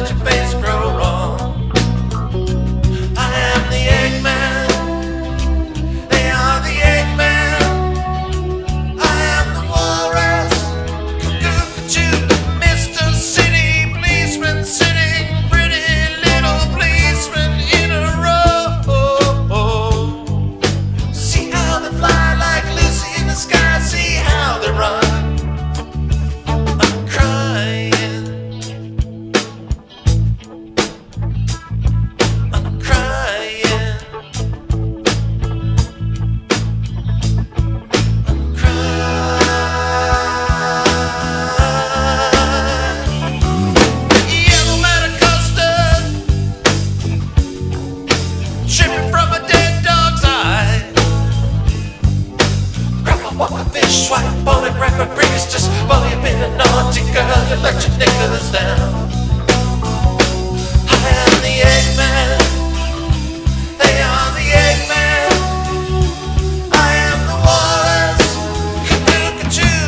let your face grow wrong. I am the Eggman. They are the Eggman. I am the walrus. Cuckoo-ca-choo. Mr. City Policeman sitting pretty little policemen in a row. See how they fly like Lucy in the sky. See how they run. I'm crying. I'm crying. I'm crying. Yellow matter custard dripping from a dead dog's eye. Grandma walk a fish, swipe on it, grab a breeze, just bully a bit of naughty girl, you let your knickers down. I am the Eggman. They are the Eggman. I am the walrus. Cuckoo-ca-choo.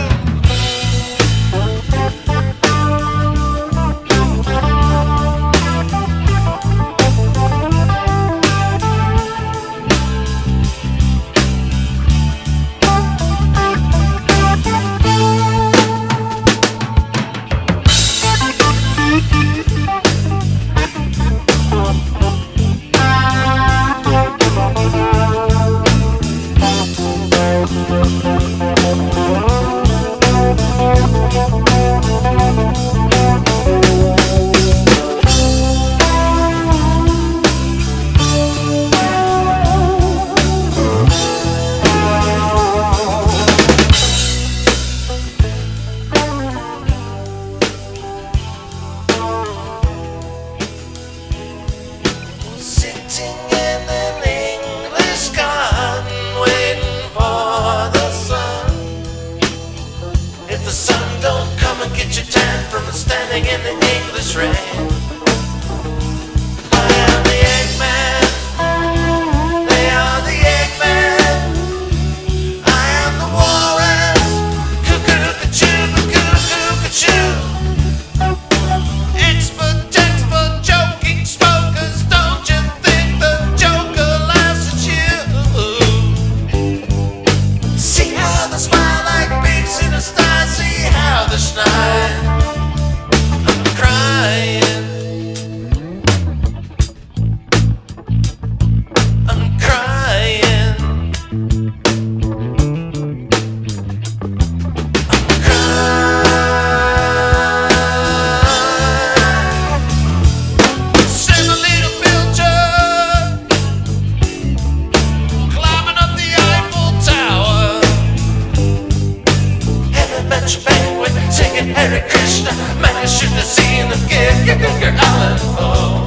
Sitting in an English garden, waiting for the sun. If the sun don't come and get you tan from standing in the English rain. I am the Eggman. They are the Eggman. I am the walrus. Cuckoo-ca-choo, cuckoo-ca-choo. Expert, textbook, joking smokers, don't you think the Joker laughs at you? See how they smile like pigs in a sty, see how they snide. I'm crying. I'm crying. I'm crying. Send a little pilcher climbing up the Eiffel Tower. Haven't met your banquet singing Hare Krishna. Man, you should have seen the gig, Alan Poe.